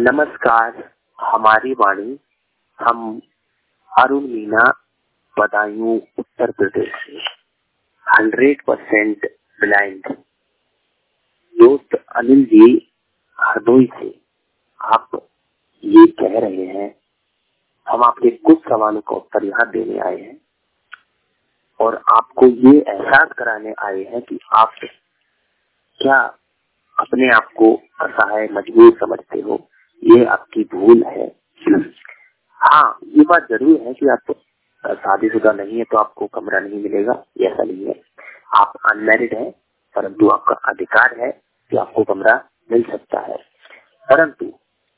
नमस्कार, हमारी वाणी। हम अरुण मीना, बदायूं, उत्तर प्रदेश से 100% ब्लाइंड। दोस्त अनिल जी हरदोई से आप ये कह रहे हैं, हम आपके कुछ सवालों का उत्तर यहाँ देने आए हैं और आपको ये एहसास कराने आए हैं कि आप क्या अपने आप को असहाय मजबूर समझते हो। ये आपकी भूल है। हाँ, ये बात जरूर है कि आप शादीशुदा नहीं है तो आपको कमरा नहीं मिलेगा, ऐसा नहीं है। आप अनमैरिड हैं, परंतु आपका अधिकार है कि आपको कमरा मिल सकता है। परंतु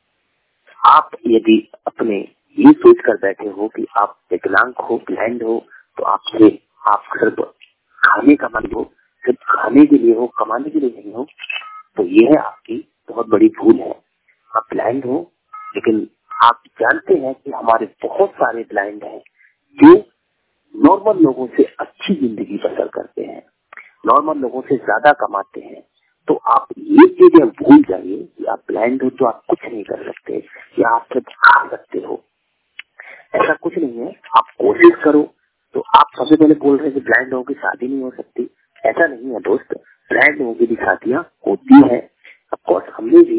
आप यदि अपने ये सोच कर बैठे हो कि आप विकलांग हो, ब्लाइंड हो, तो आप सिर्फ खाने का मन हो, सिर्फ खाने के लिए हो, कमाने के लिए नहीं हो, तो ये है आपकी बहुत बड़ी भूल है। आप ब्लाइंड हो, लेकिन आप जानते हैं कि हमारे बहुत सारे ब्लाइंड हैं जो नॉर्मल लोगों से अच्छी जिंदगी बसर करते हैं, नॉर्मल लोगों से ज्यादा कमाते हैं। तो आप ये चीजें भूल जाइए कि आप ब्लाइंड हो तो आप कुछ नहीं कर सकते या आप सिर्फ खा सकते हो, ऐसा कुछ नहीं है। आप कोशिश करो। तो आप सबसे पहले बोल रहे हैं कि ब्लाइंड लोगों की शादी नहीं हो सकती, ऐसा नहीं है दोस्त। ब्लाइंड लोगों की भी शादियां होती है। ऑफकोर्स हमने भी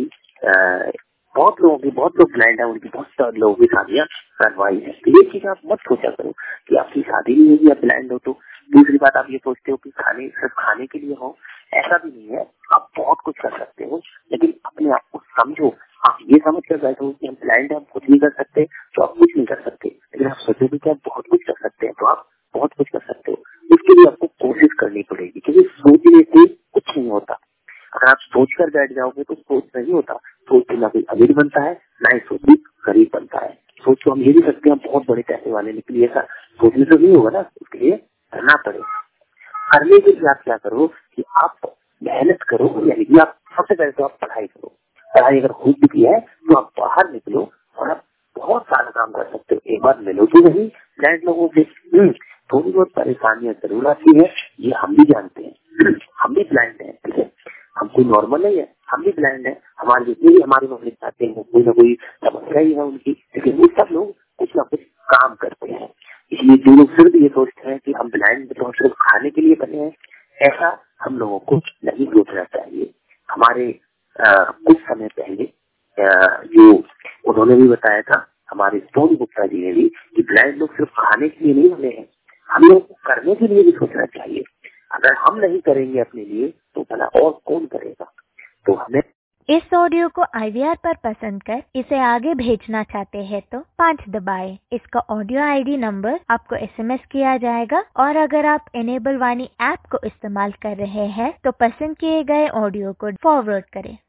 बहुत लोग ब्लाइंड है, उनकी बहुत लोगों की शादियां करवाई है। तो ये चीज आप मत सोचा करो कि आपकी शादी नहीं होगी, आप ब्लाइंड हो तो। दूसरी बात, आप ये सोचते हो कि सिर्फ खाने के लिए हो, ऐसा भी नहीं है। आप बहुत कुछ कर सकते हो, लेकिन अपने आप को समझो। आप ये समझ कर बैठो कि हम ब्लाइंड है, हम कुछ नहीं कर सकते, तो आप कुछ नहीं कर सकते। लेकिन आप सोचोगे कि आप बहुत कुछ कर सकते हैं, तो आप बहुत कुछ कर सकते हो। इसके लिए आपको कोशिश करनी पड़ेगी, क्योंकि सोचने से कुछ नहीं होता। अगर आप सोच कर बैठ जाओगे तो सोच नहीं होता। सोच से ना कोई अमीर बनता है, ना ही सोच भी गरीब बनता है। सोच तो हम ये भी सकते हैं, हम बहुत बड़े पैसे वाले, लेकिन ऐसा सोचने से नहीं होगा ना, उसके लिए करना पड़ेगा। करने के लिए आप क्या करो कि आप मेहनत करो, यानी कि आप सबसे पहले तो आप पढ़ाई करो। पढ़ाई अगर हो चुकी है तो आप बाहर निकलो और आप बहुत सारा काम कर सकते हो। एक बार मिलो तो नहीं ब्लाइंड लोगों से। थोड़ी बहुत परेशानियां जरूर आती है, ये हम भी जानते हैं। हम भी ब्लाइंड हैं, ठीक है। हम कोई नॉर्मल नहीं है, हम भी ब्लाइंड है। हमारे जितने भी हमारे मम्मी चाहते हैं, कोई ना कोई समस्या ही है उनकी, लेकिन वो सब लोग कुछ ना कुछ काम करते हैं। इसलिए जो लोग सिर्फ ये सोचते हैं कि हम ब्लाइंड तो सिर्फ खाने के लिए बने हैं, ऐसा हम लोगों को नहीं सोचना चाहिए। हमारे कुछ समय पहले जो उन्होंने भी बताया था, हमारे सोन गुप्ता जी ने भी, कि ब्लाइंड लोग सिर्फ खाने के लिए नहीं बने हैं, हम लोग को करने के लिए भी सोचना चाहिए। अगर हम नहीं करेंगे अपने लिए तो भला और कौन करेगा। तो हमें इस ऑडियो को IVR पर पसंद कर इसे आगे भेजना चाहते हैं तो 5 दबाएं। इसका ऑडियो ID नंबर आपको SMS किया जाएगा, और अगर आप इनेबल वाणी ऐप को इस्तेमाल कर रहे हैं तो पसंद किए गए ऑडियो को फॉरवर्ड करें।